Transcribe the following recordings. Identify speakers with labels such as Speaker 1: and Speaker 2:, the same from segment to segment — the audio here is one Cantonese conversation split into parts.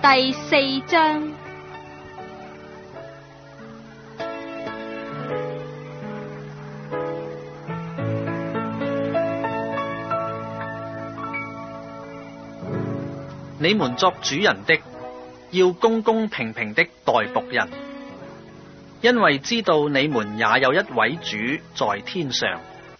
Speaker 1: 第4章。
Speaker 2: 你們作主人的，要公公平平的待僕人，因為知道你們也有一位主在天上。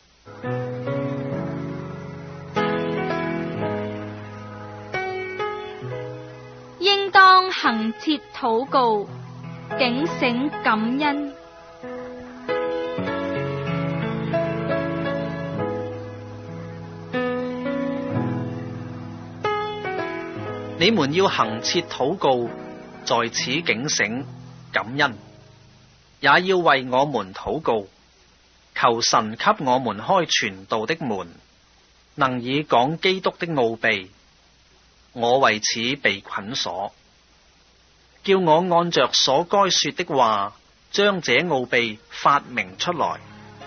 Speaker 1: 應當恆切禱告，警醒感恩。
Speaker 2: 你們要恆切禱告，在此警醒感恩，也要為我們禱告，求神給我們開傳道的門，能以講基督的奧秘。我為此被捆鎖，叫我按着所該說的話，將這奧秘發明出來。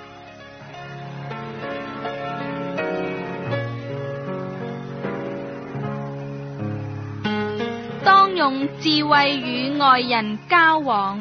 Speaker 1: 當用智慧與外人交往。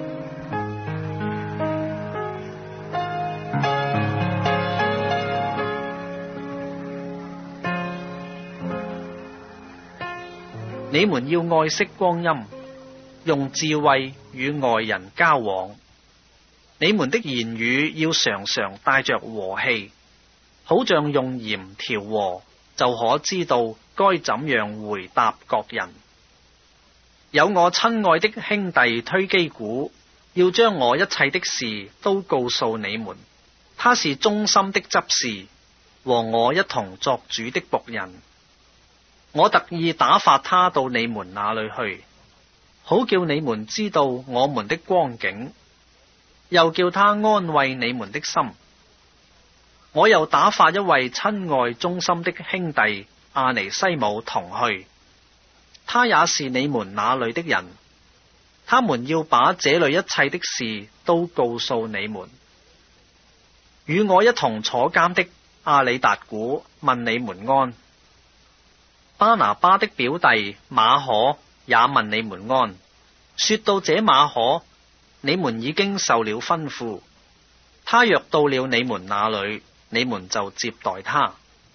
Speaker 2: 你們要愛惜光陰，用智慧與外人交往。你們的言語要常常帶着和氣，好像用鹽調和，就可知道該怎樣回答各人。有我親愛的兄弟推基古，要將我一切的事都告訴你們。他是忠心的執事，和我一同作主的僕人。我特意打發他到你們那裏去，好叫你們知道我們的光景，又叫他安慰你們的心。我又打發一位親愛忠心的兄弟阿尼西姆同去，他也是你們那裏的人。他們要把這裏一切的事都告訴你們。與我一同坐監的阿里達古問你們安。巴拿巴的表弟馬可也問你們安。說到這馬可，你們已經受了吩咐，他若到了你們那裏，你們就接待他。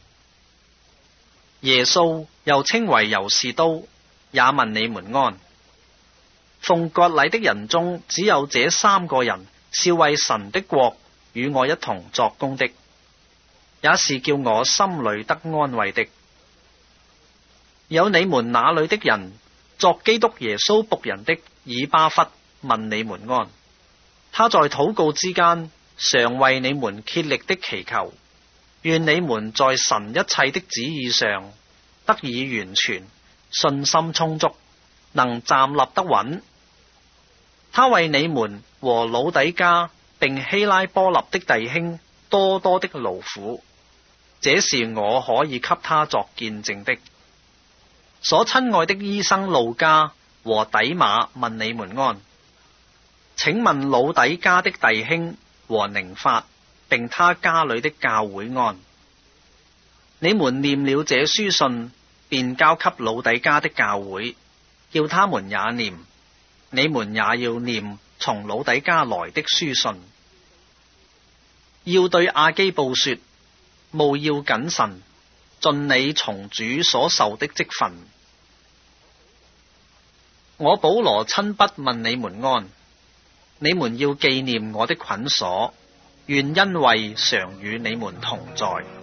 Speaker 2: 耶穌又稱為猶士都，也問你們安。奉割禮的人中，只有這3個人是為神的國與我一同作工的，也是叫我心裏得安慰的。有你們那裏的人，作基督耶穌僕人的以巴弗問你們安。他在禱告之間，常為你們竭力的祈求，願你們在神一切的旨意上得以完全，信心充足，能站立得穩。他為你們和老底嘉並希拉波立的弟兄多多的勞苦，這是我可以給他作見證的。所親愛的醫生路加和底馬問你們安。請問老底嘉的弟兄和寧法並他家裏的教會安。你們念了這書信，便交給老底嘉的教會，叫他們也念。你們也要念從老底嘉來的書信。要對亞基布說，務要謹慎，盡你從主所受的職分。我保羅親筆問你們安。你們要紀念我的捆鎖，願恩惠常與你們同在。